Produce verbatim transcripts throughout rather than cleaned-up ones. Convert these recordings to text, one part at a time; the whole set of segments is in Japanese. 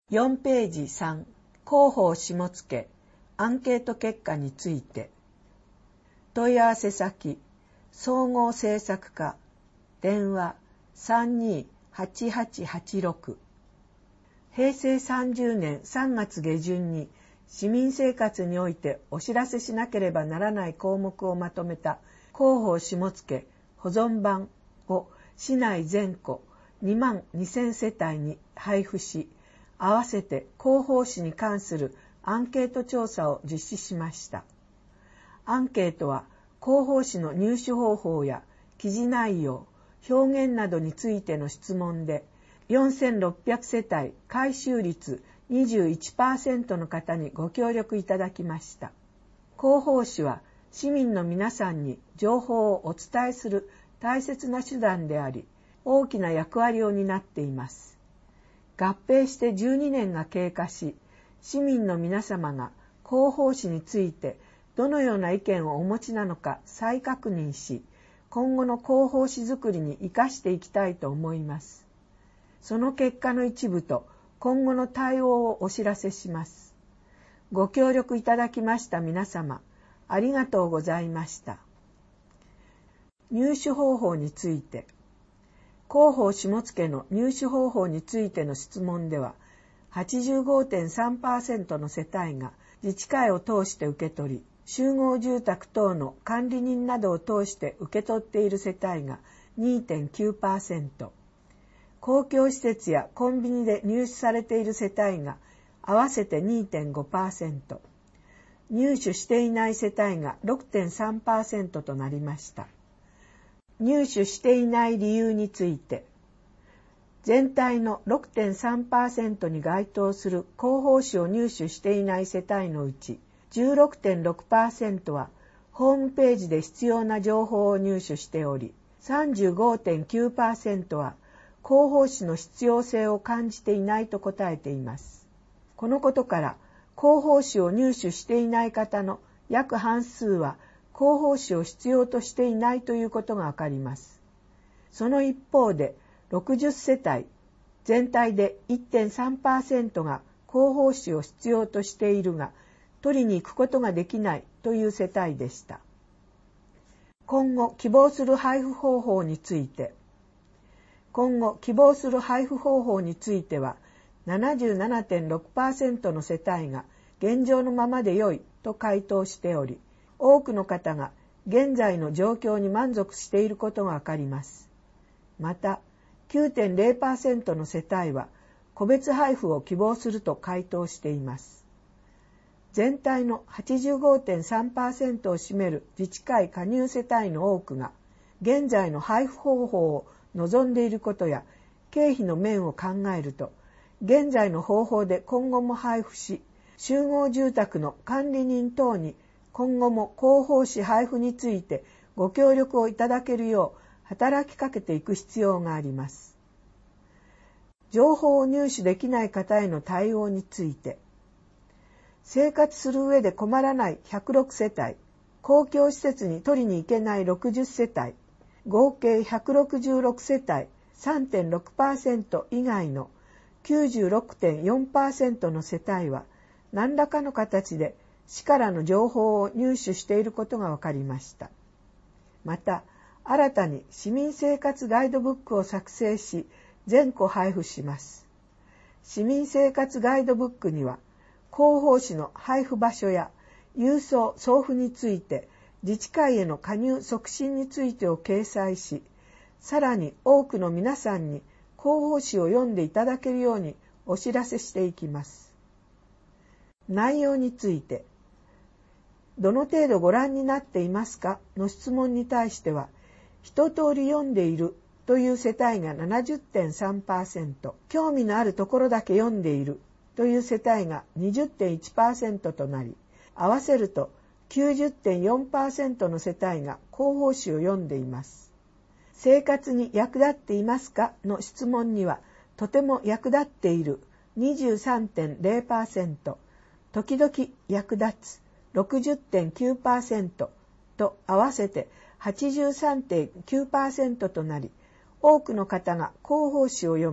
よんページさん、広報下野アンケート結果について。問い合わせ先、総合政策課、電話 さんにーはちはちはちろく。へいせいさんじゅうねんさんがつげじゅんに市民生活においてお知らせしなければならない項目をまとめた広報下野保存版を市内全戸にまんにせんせたいに配布し、合わせて広報誌に関するアンケート調査を実施しました。アンケートは広報誌の入手方法や記事内容、表現などについての質問で、よんせんろっぴゃくせたい回収率 にじゅういちパーセント の方にご協力いただきました。広報誌は市民の皆さんに情報をお伝えする大切な手段であり、大きな役割を担っています。合併してじゅうにねんが経過し、市民の皆様が広報誌についてどのような意見をお持ちなのか再確認し、今後の広報誌作りに生かしていきたいと思います。その結果の一部と今後の対応をお知らせします。ご協力いただきました皆様、ありがとうございました。入手方法について。広報下野の入手方法についての質問では、はちじゅうごてんさんパーセント の世帯が自治会を通して受け取り、集合住宅等の管理人などを通して受け取っている世帯が にてんきゅうパーセント、公共施設やコンビニで入手されている世帯が合わせて にてんごパーセント、入手していない世帯が ろくてんさんパーセント となりました。入手していない理由について、全体の ろくてんさんパーセント に該当する広報誌を入手していない世帯のうち じゅうろくてんろくパーセント はホームページで必要な情報を入手しており、さんじゅうごてんきゅうパーセント は広報誌の必要性を感じていないと答えています。このことから広報誌を入手していない方の約半数は広報誌を必要としていないということがわかります。その一方でろくじゅっせたい、全体で いってんさんパーセント が広報誌を必要としているが、取りに行くことができないという世帯でした。今後希望する配布方法について、今後希望する配布方法については、ななじゅうななてんろくパーセント の世帯が現状のままで良いと回答しており、多くの方が現在の状況に満足していることがわかります。また、きゅうてんゼロパーセント の世帯は個別配布を希望すると回答しています。全体の はちじゅうごてんさんパーセント を占める自治会加入世帯の多くが、現在の配布方法を望んでいることや経費の面を考えると、現在の方法で今後も配布し、集合住宅の管理人等に今後も広報誌配布についてご協力をいただけるよう働きかけていく必要があります。情報を入手できない方への対応について、生活する上で困らないひゃくろくせたい、公共施設に取りに行けないろくじゅっせたい、合計ひゃくろくじゅうろくせたい さんてんろくパーセント 以外の きゅうじゅうろくてんよんパーセント の世帯は何らかの形で市からの情報を入手していることが分かりました。また、新たに市民生活ガイドブックを作成し、全戸配布します。市民生活ガイドブックには、広報誌の配布場所や郵送・送付について、自治会への加入促進についてを掲載し、さらに多くの皆さんに広報誌を読んでいただけるようにお知らせしていきます。内容について、どの程度ご覧になっていますかの質問に対しては、一通り読んでいるという世帯が ななじゅってんさんパーセント、興味のあるところだけ読んでいるという世帯が にじゅってんいちパーセント となり、合わせると きゅうじゅってんよんパーセント の世帯が広報誌を読んでいます。生活に役立っていますかの質問には、とても役立っている にじゅうさんてんゼロパーセント、時々役立つ ろくじゅってんきゅうパーセント と合わせて はちじゅうさんてんきゅうパーセント となり、多くの方が広報誌を読み、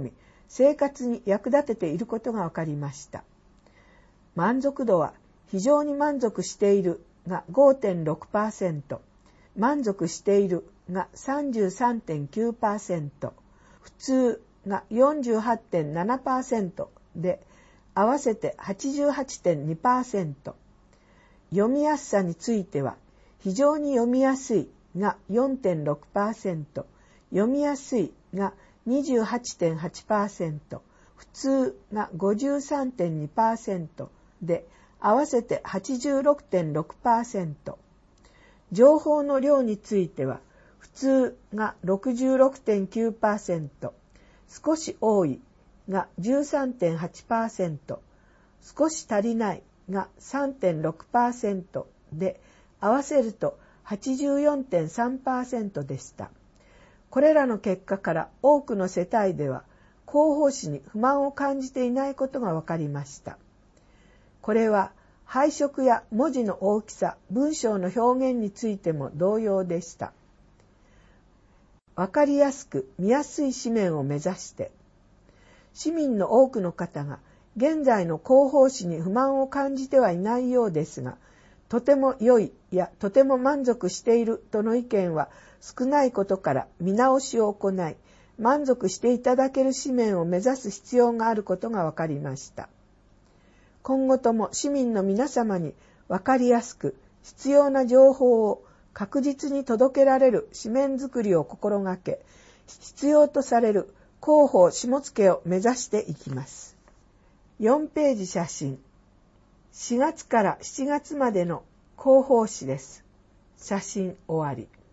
生活に役立てていることが分かりました。満足度は非常に満足しているが ごてんろくパーセント、満足しているが さんじゅうさんてんきゅうパーセント、普通が よんじゅうはちてんななパーセント で、合わせて はちじゅうはちてんにパーセント。読みやすさについては、非常に読みやすいが よんてんろくパーセント、読みやすいが にじゅうはちてんはちパーセント、普通が ごじゅうさんてんにパーセント で、合わせて はちじゅうろくてんろくパーセント。情報の量については、普通が ろくじゅうろくてんきゅうパーセント、少し多いが じゅうさんてんはちパーセント、少し足りないが さんてんろくパーセント で、合わせると はちじゅうよんてんさんパーセント でした。これらの結果から多くの世帯では広報誌に不満を感じていないことが分かりました。これは配色や文字の大きさ、文章の表現についても同様でした。分かりやすく見やすい紙面を目指して、市民の多くの方が現在の広報誌に不満を感じてはいないようですが、とても良いやとても満足しているとの意見は少ないことから見直しを行い、満足していただける紙面を目指す必要があることが分かりました。今後とも市民の皆様に分かりやすく必要な情報を確実に届けられる紙面作りを心がけ、必要とされる広報下付を目指していきます。よんページ写真。しがつからしちがつまでの広報誌です。写真終わり。